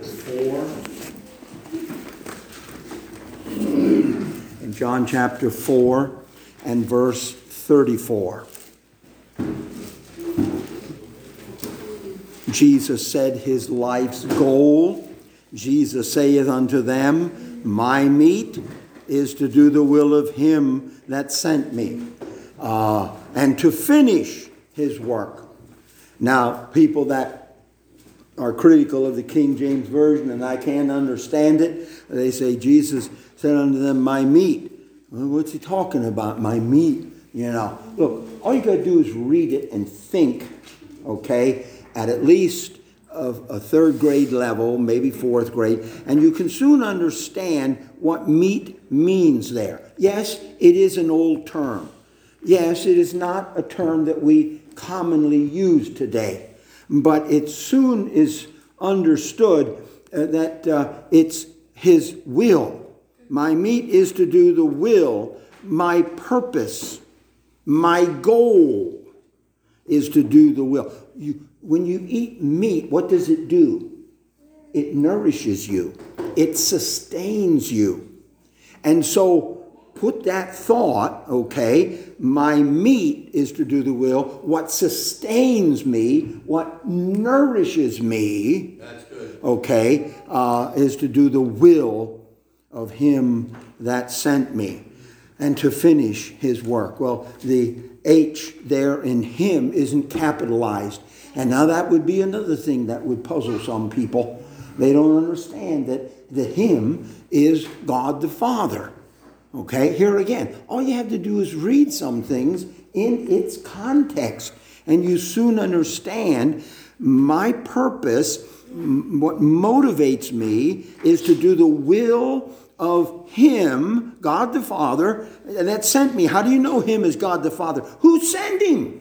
4. In John chapter 4 and verse 34. Jesus said his life's goal. Jesus saith unto them, my meat is to do the will of him that sent me, and to finish his work. Now, people that are critical of the King James Version, and I can't understand it, they say, Jesus said unto them, my meat. Well, what's he talking about, my meat? You know, look, all you got to do is read it and think, okay, at least of a third grade level, maybe fourth grade, and you can soon understand what meat means there. Yes, it is an old term. Yes, it is not a term that we commonly use today, but it soon is understood that it's his will. My meat is to do the will. My purpose, my goal is to do the will. When you eat meat, what does it do? It nourishes you. It sustains you. And so put that thought, okay, my meat is to do the will. What sustains me, what nourishes me, that's good. Okay, is to do the will of him that sent me and to finish his work. Well, the H there in him isn't capitalized. And now that would be another thing that would puzzle some people. They don't understand that the him is God the Father. Okay, here again, all you have to do is read some things in its context, and you soon understand my purpose, what motivates me, is to do the will of him, God the Father, that sent me. How do you know him as God the Father? Who sent him?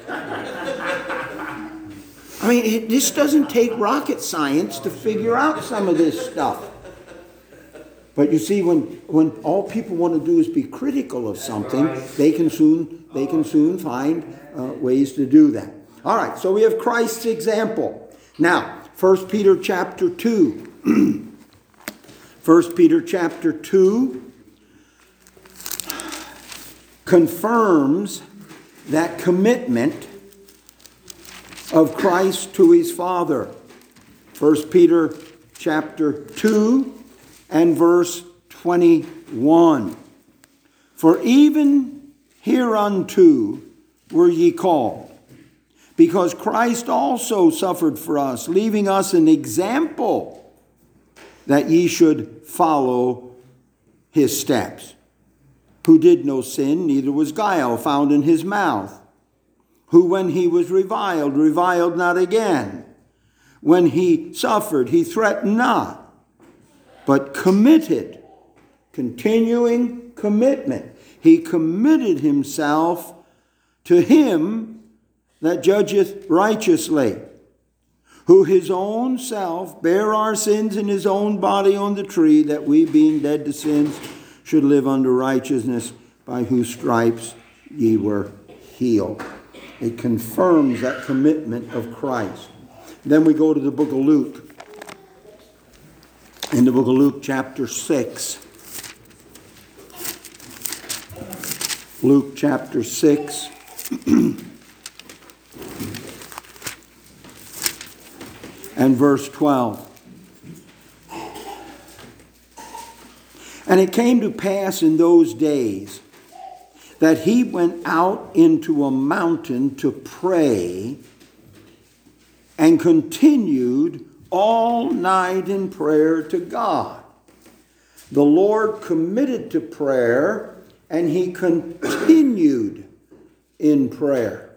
I mean, this doesn't take rocket science to figure out some of this stuff. But you see, when all people want to do is be critical of something, they can soon find ways to do that. All right, so we have Christ's example. Now, 1 Peter chapter 2. 1 Peter chapter 2 confirms that commitment of Christ to his Father. 1 Peter chapter 2 and verse 21. For even hereunto were ye called, because Christ also suffered for us, leaving us an example that ye should follow his steps, who did no sin, neither was guile found in his mouth, who when he was reviled not again. When he suffered, he threatened not, but committed, continuing commitment. He committed himself to him that judgeth righteously, who his own self bare our sins in his own body on the tree, that we, being dead to sins, should live unto righteousness, by whose stripes ye were healed. It confirms that commitment of Christ. Then we go to the book of Luke. In the book of Luke chapter 6. Luke chapter 6. And verse 12. And it came to pass in those days that he went out into a mountain to pray, and continued all night in prayer to God. The Lord committed to prayer, and he continued in prayer.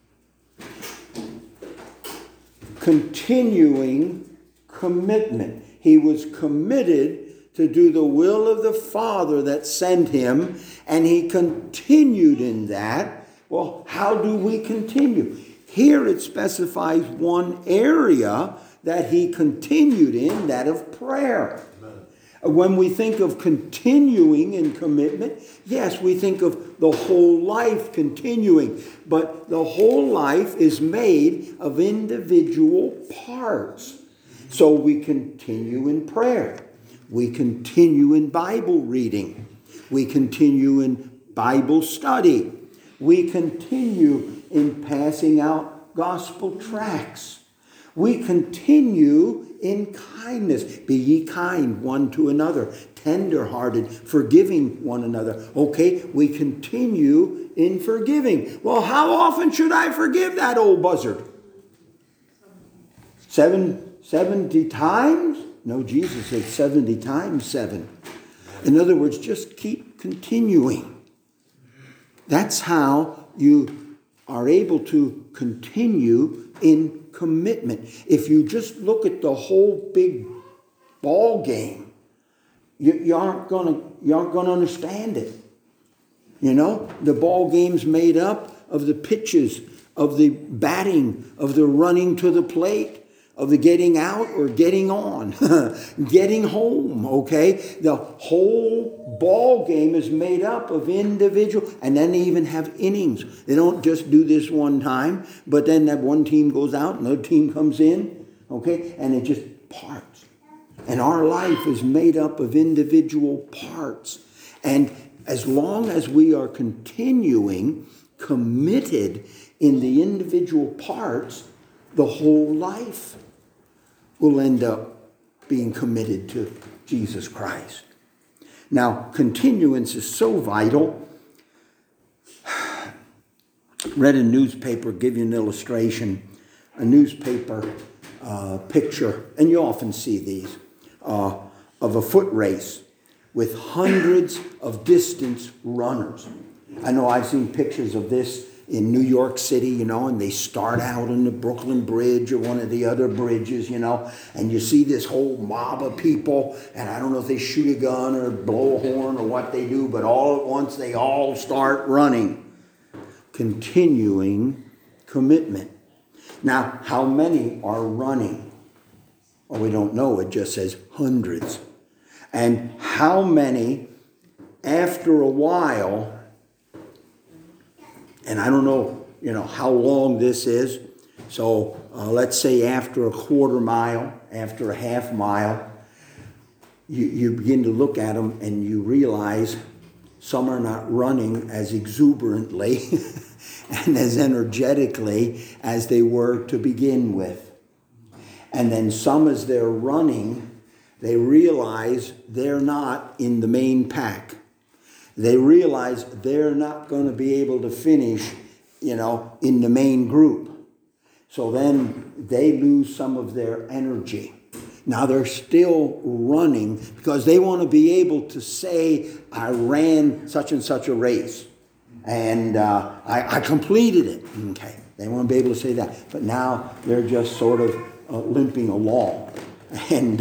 Continuing commitment. He was committed to do the will of the Father that sent him, and he continued in that. Well, how do we continue? Here it specifies one area that he continued in, that of prayer. Amen. When we think of continuing in commitment, yes, we think of the whole life continuing, but the whole life is made of individual parts. So we continue in prayer. We continue in Bible reading. We continue in Bible study. We continue in passing out gospel tracts. We continue in kindness. Be ye kind one to another, tender-hearted, forgiving one another. Okay, we continue in forgiving. Well, how often should I forgive that old buzzard? 70 times? No, Jesus said 70 times 7. In other words, just keep continuing. That's how you are able to continue in commitment. If you just look at the whole big ball game, you aren't gonna understand it. You know, the ball game's made up of the pitches, of the batting, of the running to the plate, of the getting out or getting on, getting home, okay? The whole ball game is made up of individual, and then they even have innings. They don't just do this one time, but then that one team goes out, another team comes in, okay? And it just parts. And our life is made up of individual parts. And as long as we are continuing committed in the individual parts, the whole life will end up being committed to Jesus Christ. Now, continuance is so vital. Read a newspaper, give you an illustration, a newspaper picture, and you often see these, of a foot race with hundreds of distance runners. I know I've seen pictures of this in New York City, you know, and they start out on the Brooklyn Bridge or one of the other bridges, you know, and you see this whole mob of people, and I don't know if they shoot a gun or blow a horn or what they do, but all at once they all start running. Continuing commitment. Now, how many are running? Well, we don't know. It just says hundreds. And how many, after a while, and I don't know, you know, how long this is. So let's say after a quarter mile, after a half mile, you begin to look at them and you realize some are not running as exuberantly and as energetically as they were to begin with. And then some, as they're running, they realize they're not in the main pack. They realize they're not going to be able to finish, you know, in the main group. So then they lose some of their energy. Now they're still running because they want to be able to say, I ran such and such a race. And I completed it. Okay, they want to be able to say that. But now they're just sort of limping along. And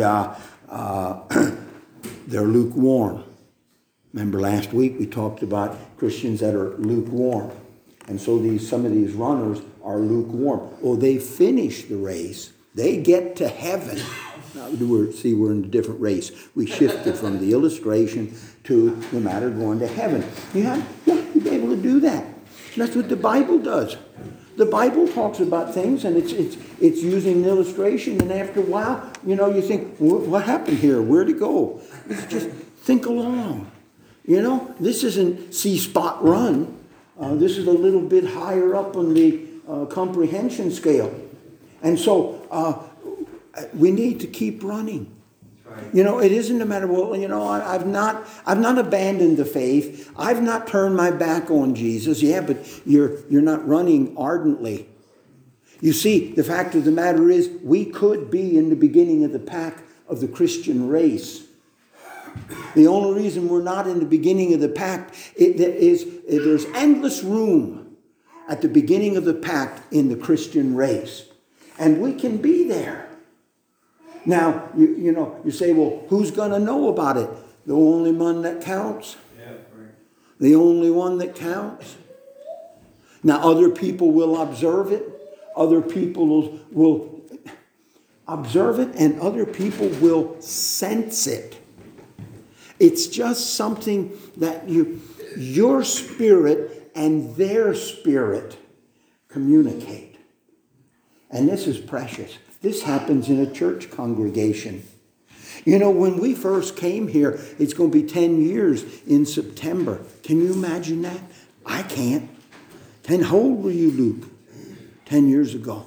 they're lukewarm. Remember last week we talked about Christians that are lukewarm. And so some of these runners are lukewarm. Oh, they finish the race. They get to heaven. Now, we're in a different race. We shifted from the illustration to the matter going to heaven. You'll be able to do that. That's what the Bible does. The Bible talks about things, and it's using an illustration, and after a while, you know, you think, what happened here? Where'd it go? It's just think along. You know, this isn't see, spot, run. This is a little bit higher up on the comprehension scale. And so we need to keep running. You know, it isn't a matter of, well, you know, I've not abandoned the faith. I've not turned my back on Jesus. Yeah, but you're not running ardently. You see, the fact of the matter is, we could be in the beginning of the pack of the Christian race. The only reason we're not in the beginning of the pack is there's endless room at the beginning of the pack in the Christian race. And we can be there. Now, you say, well, who's going to know about it? The only one that counts. Yeah, right. The only one that counts. Now, other people will observe it. Other people will observe it, and other people will sense it. It's just something that your spirit and their spirit communicate. And this is precious. This happens in a church congregation. You know, when we first came here, it's going to be 10 years in September. Can you imagine that? I can't. How old were you, Luke? 10 years ago.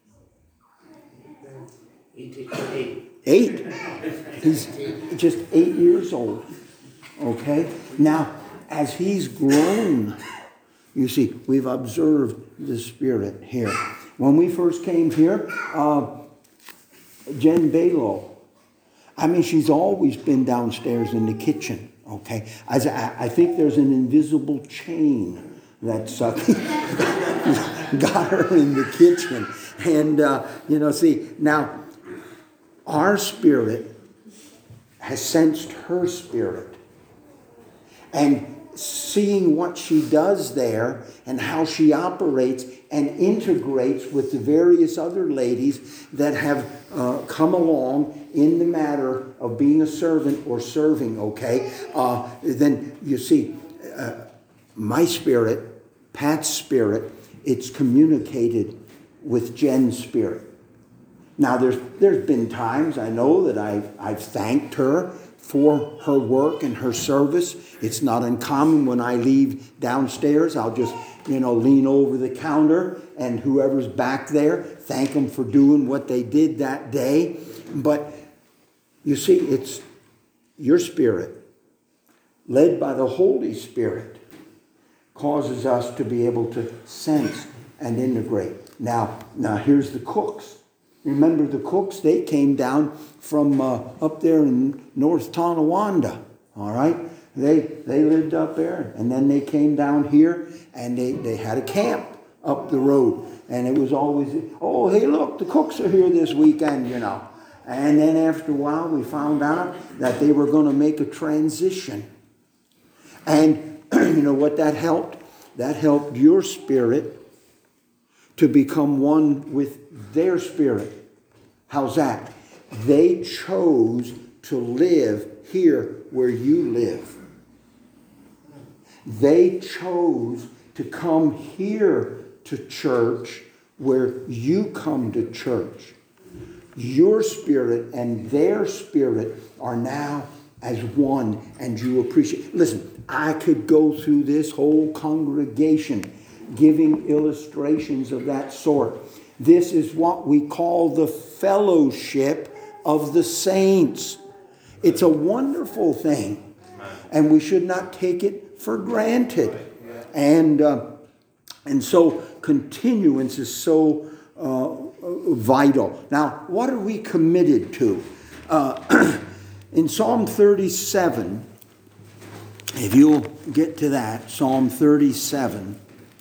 8. He's just 8 years old. Okay? Now, as he's grown, you see, we've observed the Spirit here. When we first came here, Jen Balo, I mean, she's always been downstairs in the kitchen, okay? I think there's an invisible chain that's got her in the kitchen. And, see, now, our spirit has sensed her spirit. And seeing what she does there and how she operates and integrates with the various other ladies that have come along in the matter of being a servant or serving, okay? Then you see, my spirit, Pat's spirit, it's communicated with Jen's spirit. Now, there's been times I know that I've thanked her for her work and her service. It's not uncommon when I leave downstairs. I'll just, lean over the counter and whoever's back there, thank them for doing what they did that day. But you see, it's your spirit, led by the Holy Spirit, causes us to be able to sense and integrate. Now here's the cooks. Remember the cooks? They came down from up there in North Tonawanda, all right? They lived up there, and then they came down here, and they had a camp up the road. And it was always, oh, hey, look, the cooks are here this weekend, And then after a while, we found out that they were going to make a transition. And you know what that helped? That helped your spirit to become one with their spirit. How's that? They chose to live here where you live. They chose to come here to church where you come to church. Your spirit and their spirit are now as one, and you appreciate. Listen, I could go through this whole congregation giving illustrations of that sort. This is what we call the fellowship of the saints. It's a wonderful thing, and we should not take it for granted. And so continuance is so vital. Now, what are we committed to? In Psalm 37, if you'll get to that, Psalm 37.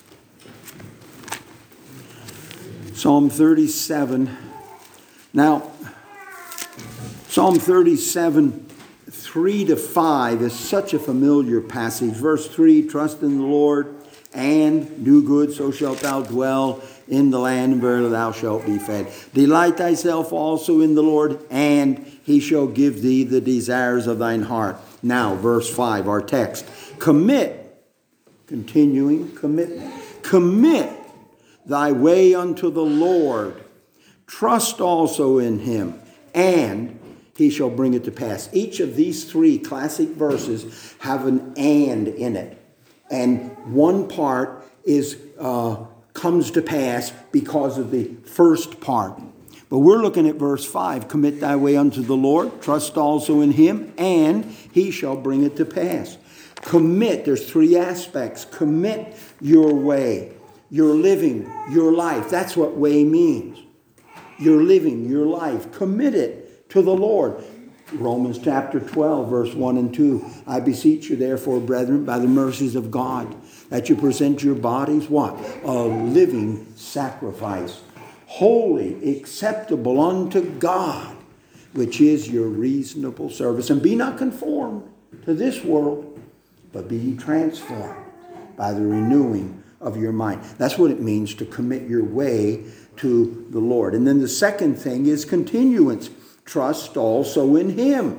Psalm 37. Now, Psalm 37, 3-5 is such a familiar passage. Verse 3, trust in the Lord and do good, so shalt thou dwell in the land, and verily thou shalt be fed. Delight thyself also in the Lord, and he shall give thee the desires of thine heart. Now, verse 5, our text. Commit, continuing commitment. Commit thy way unto the Lord. Trust also in him, and he shall bring it to pass. Each of these three classic verses have an and in it. And one part is comes to pass because of the first part. But we're looking at verse 5. Commit thy way unto the Lord. Trust also in him, and he shall bring it to pass. Commit. There's three aspects. Commit your way. Your living, your life. That's what way means. Your living, your life. Commit it to the Lord. Romans chapter 12, verse 1 and 2. I beseech you, therefore, brethren, by the mercies of God, that you present your bodies, what? A living sacrifice, holy, acceptable unto God, which is your reasonable service. And be not conformed to this world, but be ye transformed by the renewing of your mind. That's what it means to commit your way to the Lord. And then the second thing is continuance. Trust also in him.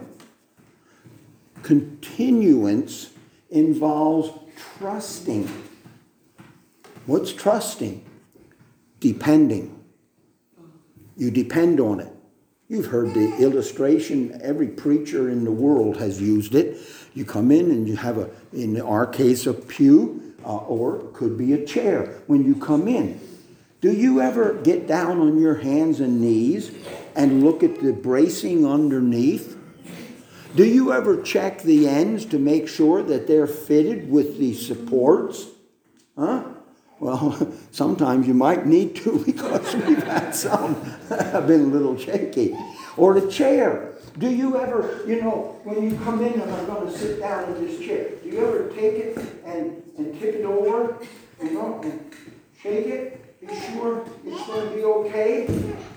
Continuance involves trusting. What's trusting? Depending. You depend on it. You've heard the illustration. Every preacher in the world has used it. You come in and you have, in our case, a pew, or it could be a chair when you come in. Do you ever get down on your hands and knees and look at the bracing underneath? Do you ever check the ends to make sure that they're fitted with the supports? Huh? Well, sometimes you might need to, because we've had some that have been a little shaky. Or the chair. Do you ever, when you come in and I'm going to sit down in this chair, do you ever take it and tip it over, and shake it? Be sure it's going to be okay?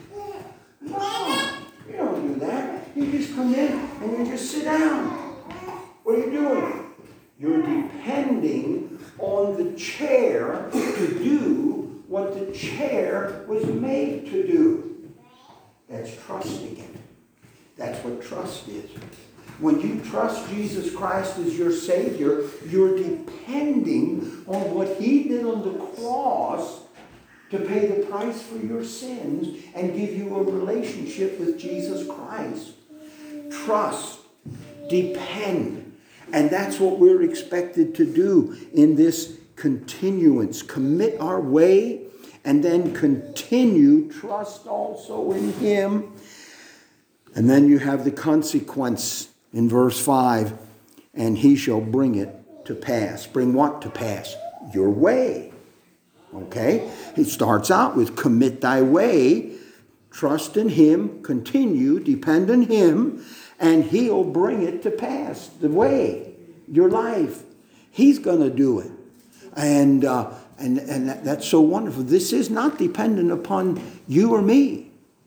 No, you don't do that. You just come in and you just sit down. What are you doing? You're depending on the chair to do what the chair was made to do. That's trusting it. That's what trust is. When you trust Jesus Christ as your Savior, you're depending on what He did on the cross to pay the price for your sins and give you a relationship with Jesus Christ. Trust. Depend. And that's what we're expected to do in this continuance. Commit our way and then continue. Trust also in Him. And then you have the consequence in verse 5. And He shall bring it to pass. Bring what to pass? Your way. Okay? It starts out with commit thy way. Trust in Him. Continue. Depend on Him. And He'll bring it to pass. The way. Your life. He's going to do it. And that's so wonderful. This is not dependent upon you or me.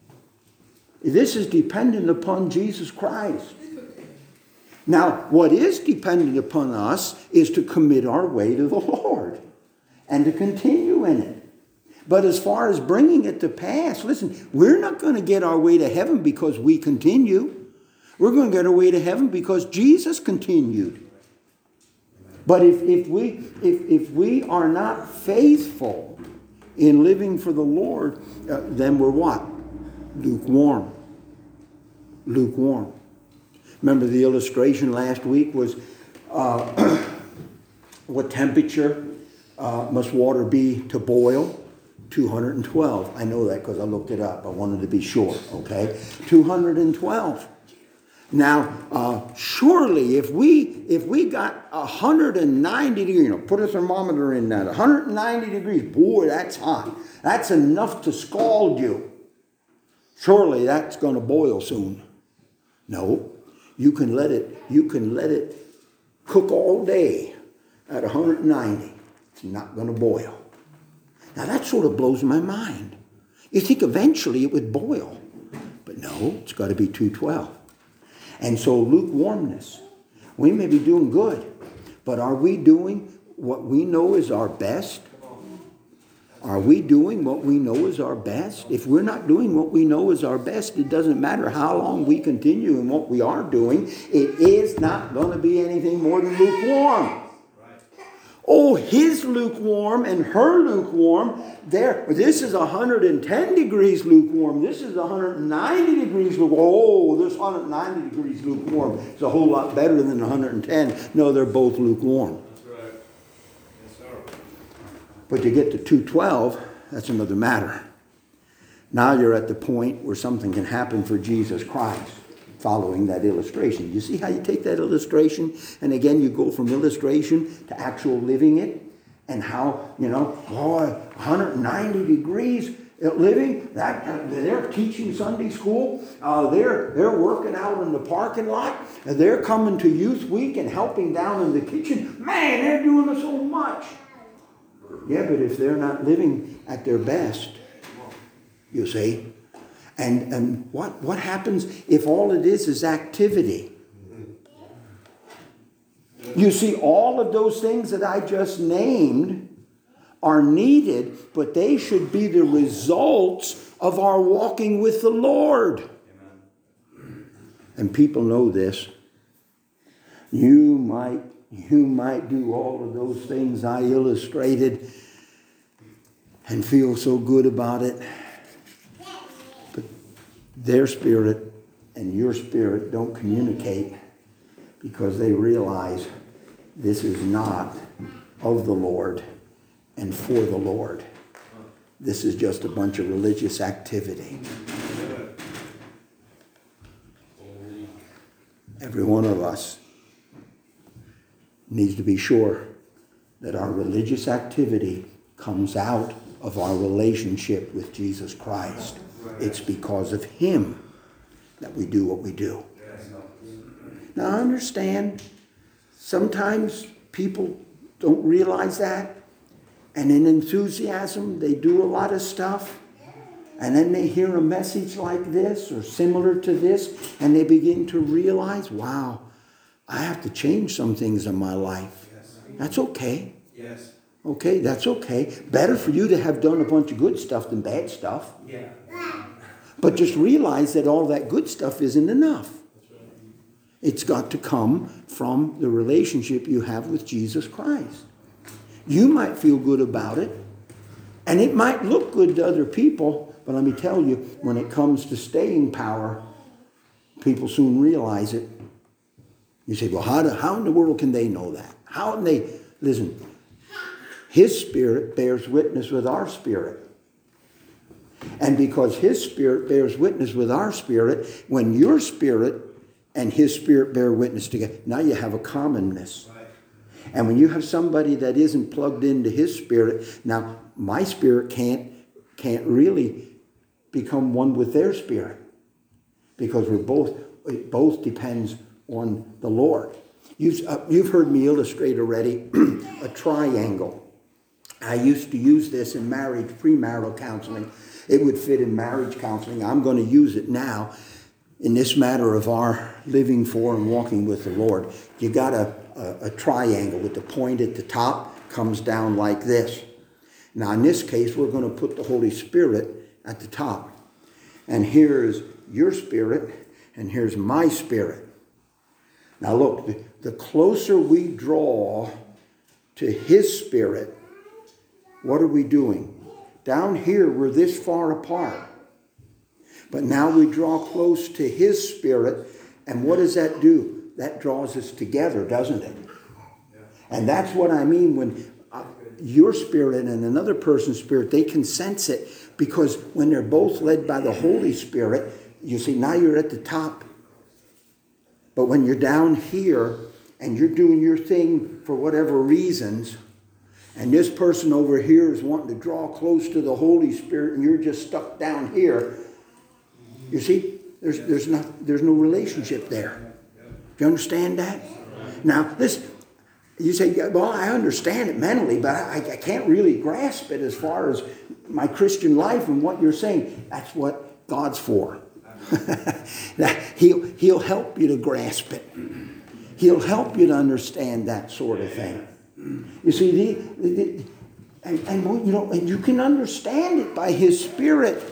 This is dependent upon Jesus Christ. Now, what is dependent upon us is to commit our way to the Lord and to continue in it. But as far as bringing it to pass, listen, we're not going to get our way to heaven because we continue. We're going to get our way to heaven because Jesus continued. But if we are not faithful in living for the Lord, then we're what? Lukewarm. Lukewarm. Remember the illustration last week was what temperature must water be to boil? 212. I know that because I looked it up. I wanted to be sure. Okay, 212. Now, surely if we got 190 degrees, put a thermometer in that, 190 degrees, boy, that's hot. That's enough to scald you. Surely that's going to boil soon. No, you can let it cook all day at 190. It's not going to boil. Now that sort of blows my mind. You think eventually it would boil, but no, it's got to be 212. And so lukewarmness, we may be doing good, but are we doing what we know is our best? Are we doing what we know is our best? If we're not doing what we know is our best, it doesn't matter how long we continue in what we are doing. It is not going to be anything more than lukewarm. Oh, his lukewarm and her lukewarm. This is 110 degrees lukewarm. This is 190 degrees lukewarm. Oh, this 190 degrees lukewarm is a whole lot better than 110. No, they're both lukewarm. That's right. Yes, sir. But you get to 212, that's another matter. Now you're at the point where something can happen for Jesus Christ. Following that illustration. You see how you take that illustration and again you go from illustration to actual living it, and how, 190 degrees living, they're teaching Sunday school, they're working out in the parking lot, they're coming to Youth Week and helping down in the kitchen. Man, they're doing so much. Yeah, but if they're not living at their best, you see. And what happens if all it is activity? You see, all of those things that I just named are needed, but they should be the results of our walking with the Lord. Amen. And people know this. You might do all of those things I illustrated and feel so good about it. But their spirit and your spirit don't communicate because they realize this is not of the Lord and for the Lord. This is just a bunch of religious activity. Every one of us needs to be sure that our religious activity comes out of our relationship with Jesus Christ. It's because of Him that we do what we do. Now I understand sometimes people don't realize that, and in enthusiasm they do a lot of stuff, and then they hear a message like this or similar to this, and they begin to realize, wow, I have to change some things in my life. That's okay. Yes. Okay, that's okay. Better for you to have done a bunch of good stuff than bad stuff. Yeah. But just realize that all that good stuff isn't enough. It's got to come from the relationship you have with Jesus Christ. You might feel good about it, and it might look good to other people, but let me tell you, when it comes to staying power, people soon realize it. You say, well, how in the world can they know that? How can they? Listen, His Spirit bears witness with our spirit. And because His Spirit bears witness with our spirit, when your spirit and His Spirit bear witness together, now you have a commonness. And when you have somebody that isn't plugged into His Spirit, now my spirit can't really become one with their spirit, because it both depends on the Lord. You've heard me illustrate already a triangle. I used to use this in marriage, premarital counseling. It would fit in marriage counseling. I'm going to use it now in this matter of our living for and walking with the Lord. You got a triangle with the point at the top comes down like this. Now in this case, we're going to put the Holy Spirit at the top. And here's your spirit, and here's my spirit. Now look, the closer we draw to His Spirit, what are we doing? Down here, we're this far apart. But now we draw close to His Spirit, and what does that do? That draws us together, doesn't it? And that's what I mean when your spirit and another person's spirit, they can sense it, because when they're both led by the Holy Spirit, you see, now you're at the top. But when you're down here and you're doing your thing for whatever reasons, and this person over here is wanting to draw close to the Holy Spirit, and you're just stuck down here, you see, there's no relationship there. Do you understand that? Now, you say, well, I understand it mentally, but I can't really grasp it as far as my Christian life and what you're saying. That's what God's for. He'll help you to grasp it. He'll help you to understand that sort of thing. You see, and you can understand it by His Spirit,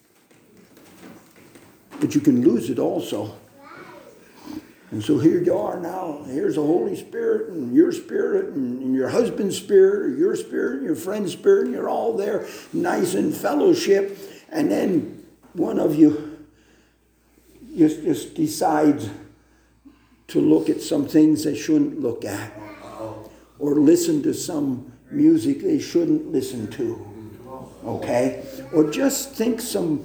but you can lose it also. And so here you are now. Here's the Holy Spirit and your spirit and your husband's spirit or your spirit and your friend's spirit, and you're all there nice in fellowship. And then one of you just decides to look at some things they shouldn't look at, or listen to some music they shouldn't listen to, okay? Or just think some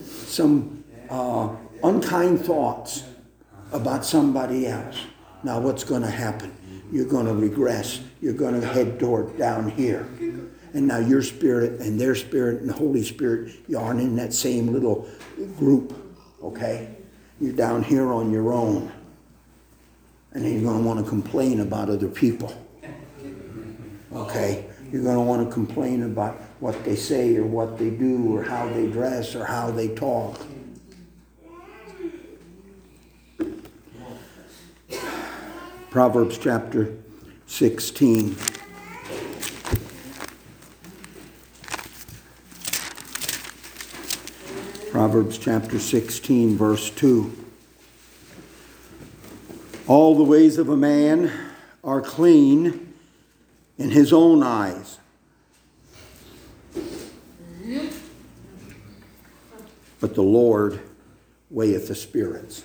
unkind thoughts about somebody else. Now what's going to happen? You're going to regress. You're going to head toward down here. And now your spirit and their spirit and the Holy Spirit, you aren't in that same little group, okay? You're down here on your own. And then you're going to want to complain about other people. Okay? You're going to want to complain about what they say or what they do or how they dress or how they talk. Proverbs chapter 16. Proverbs chapter 16, verse 2. All the ways of a man are clean in his own eyes, but the Lord weigheth the spirits.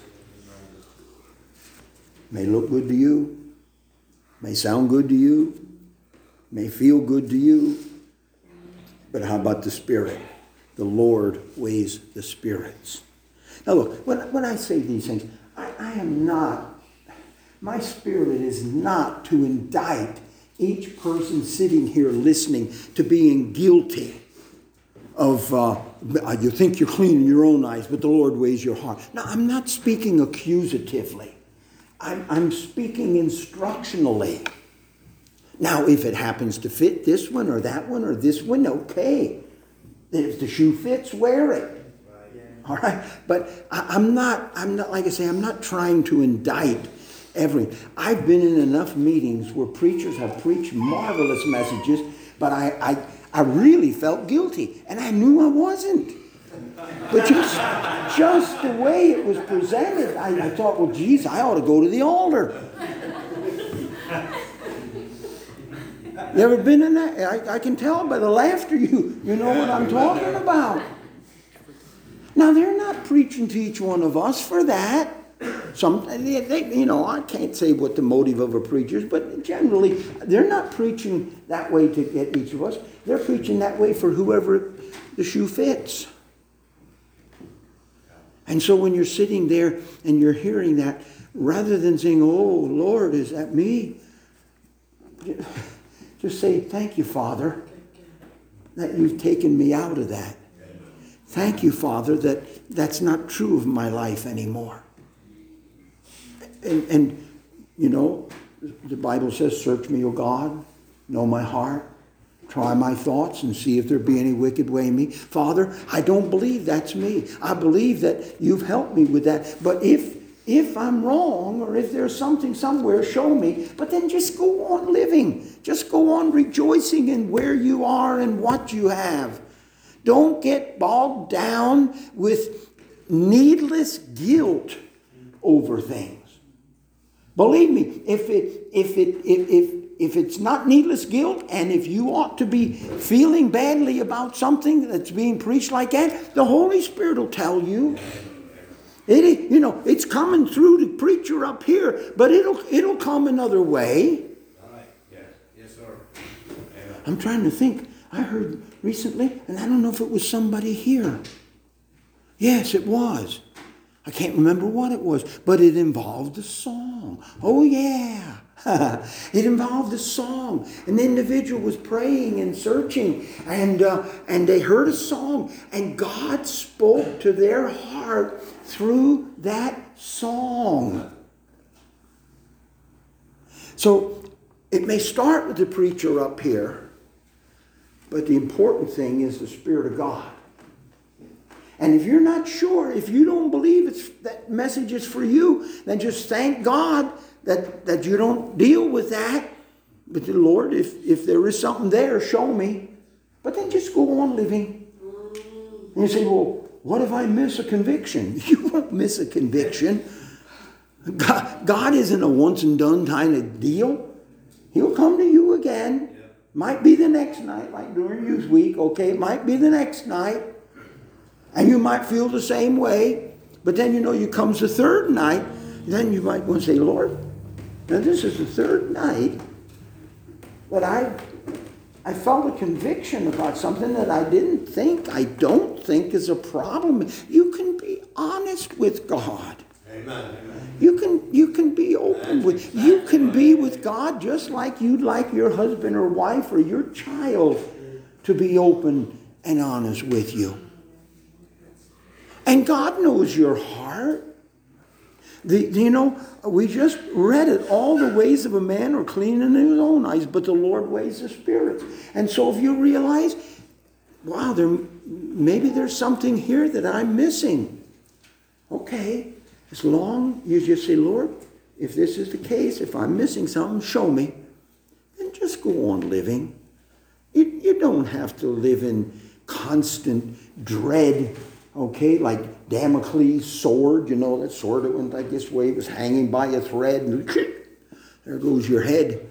May look good to you, may sound good to you, may feel good to you, but how about the Spirit? The Lord weighs the spirits. Now look, when I say these things, I am not, my spirit is not to indict each person sitting here listening to being guilty of, you think you're clean in your own eyes, but the Lord weighs your heart. Now, I'm not speaking accusatively. I'm speaking instructionally. Now, if it happens to fit this one or that one or this one, okay. If the shoe fits, wear it. All right? But I'm not, like I say, I'm not trying to indict everything. I've been in enough meetings where preachers have preached marvelous messages, but I really felt guilty, and I knew I wasn't. But just the way it was presented, I thought, well, geez, I ought to go to the altar. You ever been in that? I can tell by the laughter you know what I'm talking about. Now, they're not preaching to each one of us for that. I can't say what the motive of a preacher is, but generally, they're not preaching that way to get each of us. They're preaching that way for whoever the shoe fits. And so when you're sitting there and you're hearing that, rather than saying, oh, Lord, is that me? Just say, thank you, Father, that you've taken me out of that. Thank you, Father, that that's not true of my life anymore. And the Bible says, search me, O God, know my heart, try my thoughts, and see if there be any wicked way in me. Father, I don't believe that's me. I believe that you've helped me with that. But if I'm wrong, or if there's something somewhere, show me. But then just go on living. Just go on rejoicing in where you are and what you have. Don't get bogged down with needless guilt over things. Believe me, if it's not needless guilt, and if you ought to be feeling badly about something that's being preached like that, the Holy Spirit will tell you. It's coming through the preacher up here, but it'll come another way. All right. Yes, sir. I'm trying to think. I heard recently, and I don't know if it was somebody here. Yes, it was. I can't remember what it was, but it involved a song. Oh, yeah. It involved a song. An individual was praying and searching, and they heard a song, and God spoke to their heart through that song. So it may start with the preacher up here, but the important thing is the Spirit of God. And if you're not sure, if you don't believe that message is for you, then just thank God that you don't deal with that. But the Lord, if there is something there, show me. But then just go on living. And you say, well, what if I miss a conviction? You won't miss a conviction. God isn't a once and done kind of deal. He'll come to you again. Might be the next night, like during youth week. Okay, it might be the next night. And you might feel the same way. But then, you comes the third night. Then you might want to say, Lord, now this is the third night that I felt a conviction about something that I don't think is a problem. You can be honest with God. Amen. You can be open with, you can be with God just like you'd like your husband or wife or your child to be open and honest with you. And God knows your heart. We just read it. All the ways of a man are clean in his own eyes, but the Lord weighs the spirits. And so if you realize, wow, maybe there's something here that I'm missing. Okay, as long as you just say, Lord, if this is the case, if I'm missing something, show me. And just go on living. You don't have to live in constant dread. Okay, like Damocles' sword, that sword that went like this way, was hanging by a thread, and there goes your head.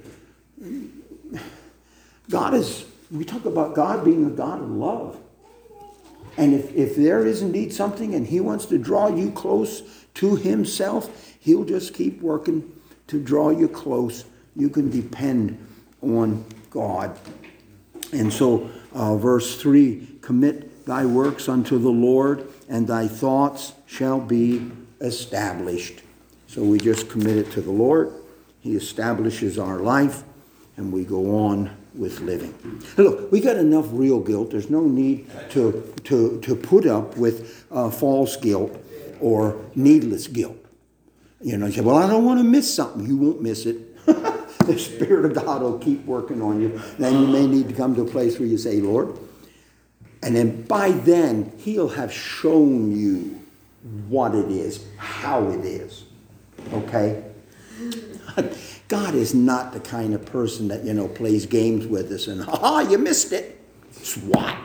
We talk about God being a God of love. And if there is indeed something and he wants to draw you close to himself, he'll just keep working to draw you close. You can depend on God. And so verse 3, commit thy works unto the Lord, and thy thoughts shall be established. So we just commit it to the Lord. He establishes our life, and we go on with living. Look, we got enough real guilt. There's no need to put up with false guilt or needless guilt. You know, you say, well, I don't want to miss something. You won't miss it. The Spirit of God will keep working on you. Then you may need to come to a place where you say, Lord. And then by then, he'll have shown you what it is, how it is. Okay? God is not the kind of person that, plays games with us and, you missed it. Swat.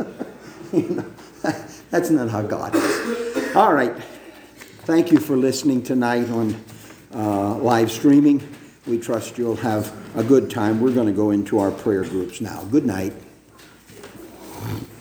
That's not how God is. All right. Thank you for listening tonight on live streaming. We trust you'll have a good time. We're going to go into our prayer groups now. Good night.